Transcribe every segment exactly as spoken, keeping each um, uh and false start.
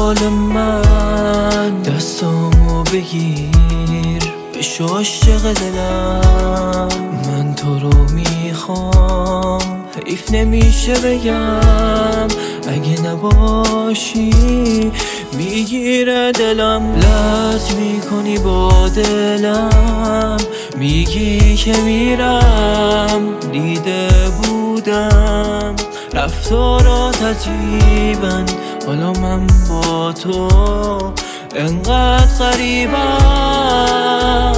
دنبال من، دستامو بگیر بشو عاشق دلم. من تو رو میخوام، حیف نمیشه بگم اگه نباشی میگیره دلم. لج میکنی با دلم، میگی که میرم، دیده بودم رفتارات عجیبن، حالا من با تو انقدر غریبم.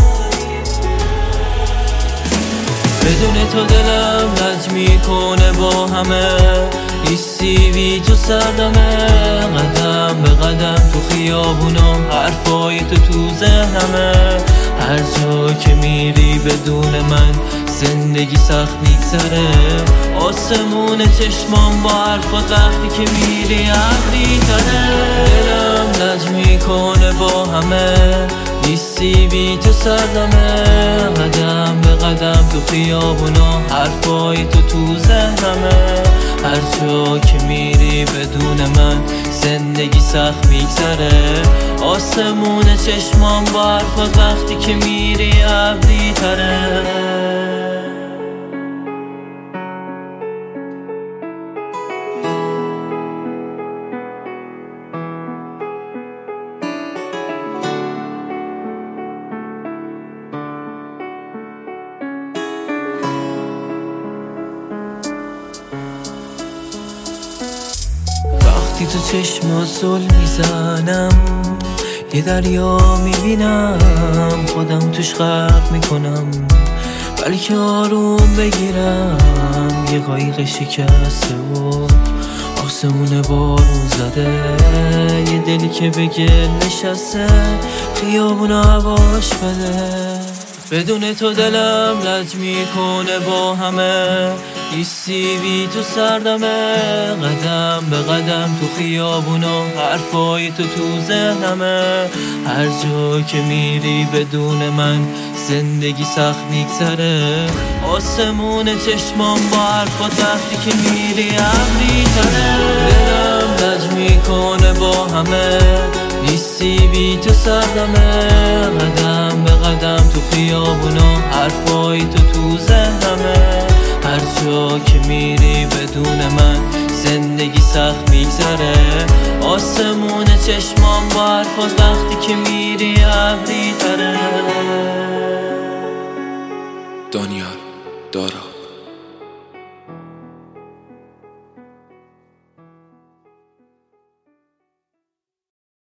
بدون تو دلم لج میکنه با همه، ایستی بی تو سردمه، قدم به قدم تو خیابونم، حرفای تو تو ذهنمه. هر جا که میری بدون من زندگی سخت میگذره، آسمون چشمام با حرفات وقتی که میری ابری تره. دلم لج میکنه با همه، نیستی بی تو سردمه، قدم به قدم تو خیابونا، حرفای تو تو ذهنمه. هر جا که میری بدون من زندگی سخت میگذره، آسمون چشمام با حرفات وقتی که میری ابری تره. وقتی تو چشمات زل میزنم، یه دریا میبینم، خودم توش غرق میکنم، بلکه آروم بگیرم. یه قایق شکسته و آسمون بارون زده، یه دلی که به گل نشسته، خیابون هواش بده. بدون تو دلم لج میکنه با همه، ایستی بی تو سردمه، قدم به قدم تو خیابونا، حرفای تو تو ذهنمه. هر جا که میری بدون من زندگی سخت میگذره، آسمون چشمام با حرفات وقتی که میری ابری تره. دلم لج میکنه با همه، نیستی بی تو سردمه، قدم به قدم تو خیابونا، حرفای تو تو ذهنمه. هر جا که میری بدون من زندگی سخت میگذره، آسمون چشمام با حرفات وقتی که میری ابری تره. دانیال دارا